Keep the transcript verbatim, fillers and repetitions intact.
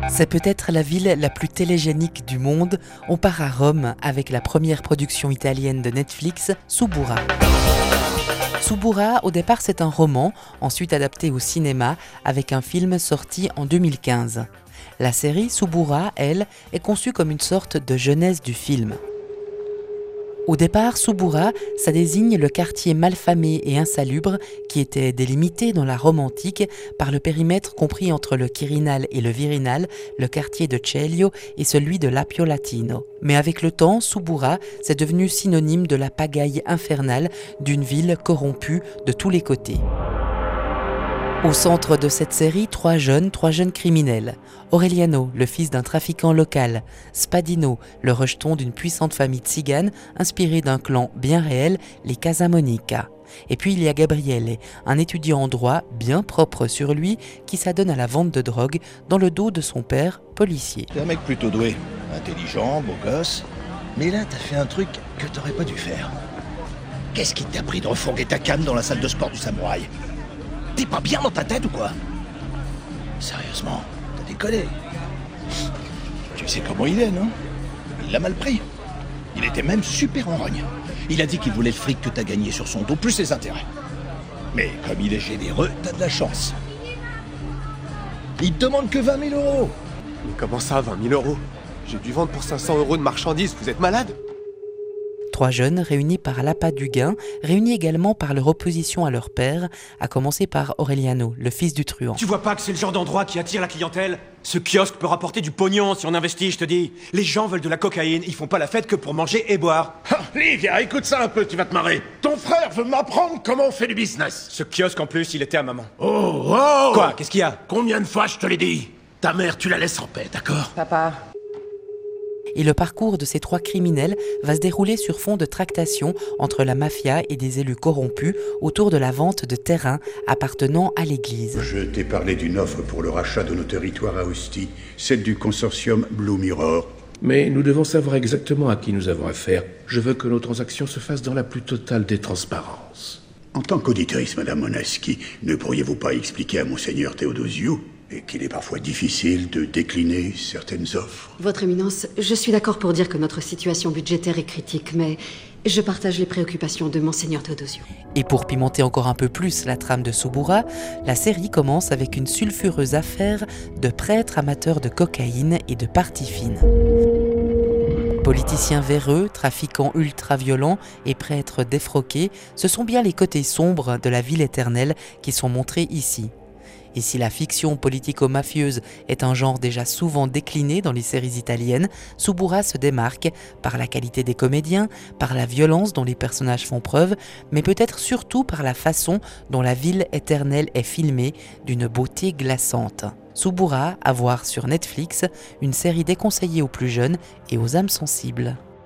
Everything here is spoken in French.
C'est peut-être la ville la plus télégénique du monde. On part à Rome avec la première production italienne de Netflix, Suburra. Suburra, au départ, c'est un roman, ensuite adapté au cinéma avec un film sorti en deux mille quinze. La série Suburra, elle, est conçue comme une sorte de genèse du film. Au départ, Suburra, ça désigne le quartier malfamé et insalubre qui était délimité dans la Rome antique par le périmètre compris entre le Quirinal et le Virinal, le quartier de Celio et celui de l'Appio Latino. Mais avec le temps, Suburra, c'est devenu synonyme de la pagaille infernale d'une ville corrompue de tous les côtés. Au centre de cette série, trois jeunes, trois jeunes criminels. Aureliano, le fils d'un trafiquant local. Spadino, le rejeton d'une puissante famille tzigane inspirée d'un clan bien réel, les Casamonica. Et puis il y a Gabriele, un étudiant en droit bien propre sur lui qui s'adonne à la vente de drogue dans le dos de son père, policier. T'es un mec plutôt doué, intelligent, beau gosse. Mais là, t'as fait un truc que t'aurais pas dû faire. Qu'est-ce qui t'a pris de refourguer ta canne dans la salle de sport du samouraï? T'es pas bien dans ta tête ou quoi? Sérieusement, t'as déconné. Tu sais comment il est, non? Il l'a mal pris. Il était même super en rogne. Il a dit qu'il voulait le fric que t'as gagné sur son dos, plus ses intérêts. Mais comme il est généreux, t'as de la chance. Il te demande que vingt mille euros. Mais comment ça, vingt mille euros? J'ai dû vendre pour cinq cents euros de marchandises, vous êtes malade? Trois jeunes réunis par l'appât du gain, réunis également par leur opposition à leur père, à commencer par Aureliano, le fils du truand. Tu vois pas que c'est le genre d'endroit qui attire la clientèle? Ce kiosque peut rapporter du pognon si on investit, je te dis. Les gens veulent de la cocaïne, ils font pas la fête que pour manger et boire. Ah, Livia, écoute ça un peu, tu vas te marrer. Ton frère veut m'apprendre comment on fait du business. Ce kiosque en plus, il était à maman. Oh, oh! Quoi? Qu'est-ce qu'il y a? Combien de fois je te l'ai dit? Ta mère, tu la laisses en paix, d'accord? Papa. Et le parcours de ces trois criminels va se dérouler sur fond de tractations entre la mafia et des élus corrompus autour de la vente de terrains appartenant à l'église. Je t'ai parlé d'une offre pour le rachat de nos territoires à Ostie, celle du consortium Blue Mirror. Mais nous devons savoir exactement à qui nous avons affaire. Je veux que nos transactions se fassent dans la plus totale des transparences. En tant qu'auditrice, Madame Monaski, ne pourriez-vous pas expliquer à Monseigneur Théodosiou et qu'il est parfois difficile de décliner certaines offres? Votre Éminence, je suis d'accord pour dire que notre situation budgétaire est critique, mais je partage les préoccupations de Monseigneur Théodosiou. Et pour pimenter encore un peu plus la trame de Suburra, la série commence avec une sulfureuse affaire de prêtres amateurs de cocaïne et de parties fines. Politiciens véreux, trafiquants ultra-violents et prêtres défroqués, ce sont bien les côtés sombres de la ville éternelle qui sont montrés ici. Et si la fiction politico-mafieuse est un genre déjà souvent décliné dans les séries italiennes, Suburra se démarque par la qualité des comédiens, par la violence dont les personnages font preuve, mais peut-être surtout par la façon dont la ville éternelle est filmée, d'une beauté glaçante. Suburra, à voir sur Netflix, une série déconseillée aux plus jeunes et aux âmes sensibles.